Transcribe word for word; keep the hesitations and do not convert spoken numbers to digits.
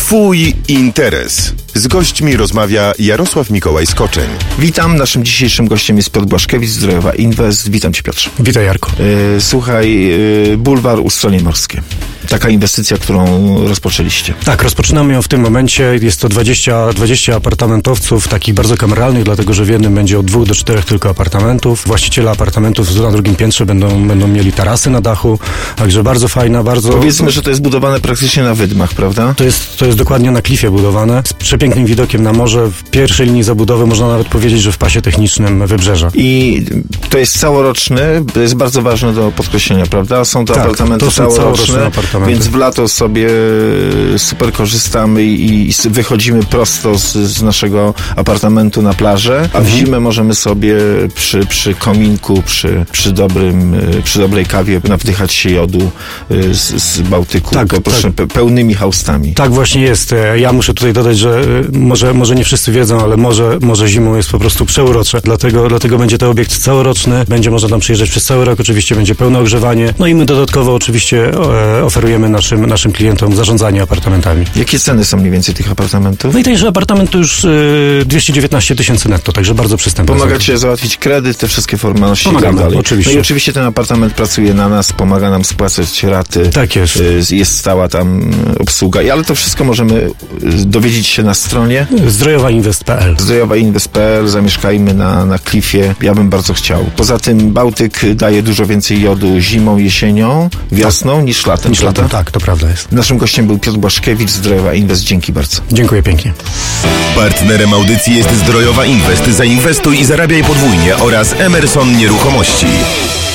Twój interes. Z gośćmi rozmawia Jarosław Mikołaj Skoczeń. Witam, naszym dzisiejszym gościem jest Piotr Błaszkiewicz, Zdrojowa Inwest. Witam Cię, Piotrze. Witaj, Jarku. Yy, słuchaj, yy, bulwar Ustronie Morskie. Taka inwestycja, którą rozpoczęliście. Tak, rozpoczynamy ją w tym momencie. Jest to dwadzieścia, dwadzieścia apartamentowców, takich bardzo kameralnych, dlatego że w jednym będzie od dwóch do czterech tylko apartamentów. Właściciele apartamentów na drugim piętrze będą, będą mieli tarasy na dachu, także bardzo fajna, bardzo... Powiedzmy, że to jest budowane praktycznie na wydmach, prawda? To jest, to jest dokładnie na klifie budowane, z przepięknym widokiem na morze. W pierwszej linii zabudowy można nawet powiedzieć, że w pasie technicznym wybrzeża. I to jest całoroczny, to jest bardzo ważne do podkreślenia, prawda? Są to tak, apartamenty to są całoroczne, całoroczne apartamenty. Więc w lato sobie super korzystamy i, i wychodzimy prosto z, z naszego apartamentu na plażę, a w mhm. zimę możemy sobie przy, przy kominku, przy, przy, dobrym, przy dobrej kawie nawdychać się jodu z, z Bałtyku, tak, po, proszę, tak. pełnymi haustami. Tak właśnie jest. Ja muszę tutaj dodać, że może, może nie wszyscy wiedzą, ale morze, morze zimą jest po prostu przeurocze, dlatego, dlatego będzie to obiekt całoroczny, będzie można tam przyjeżdżać przez cały rok, oczywiście będzie pełne ogrzewanie, no i my dodatkowo oczywiście e, oferujemy naszym, naszym klientom zarządzanie apartamentami. Jakie ceny są mniej więcej tych apartamentów? No i tenże apartament to już y, dwieście dziewiętnaście tysięcy netto, także bardzo przystępne. Pomagacie załatwić kredyt, te wszystkie formalności Pomagamy, i tak dalej. oczywiście. No i oczywiście ten apartament pracuje na nas, pomaga nam spłacać raty. Tak jest. Y, jest stała tam obsługa, ale to wszystko możemy dowiedzieć się na stronie zdrojowa inwest kropka p l. zdrojowa inwest kropka p l. Zamieszkajmy na, na klifie. Ja bym bardzo chciał. Poza tym Bałtyk daje dużo więcej jodu zimą, jesienią, wiosną tak. niż latem. Niż latem, tak, to prawda jest. Naszym gościem był Piotr Błaszkiewicz, Zdrojowa Inwest. Dzięki bardzo. Dziękuję pięknie. Partnerem audycji jest Zdrojowa Inwest. Zainwestuj i zarabiaj podwójnie oraz Emerson Nieruchomości.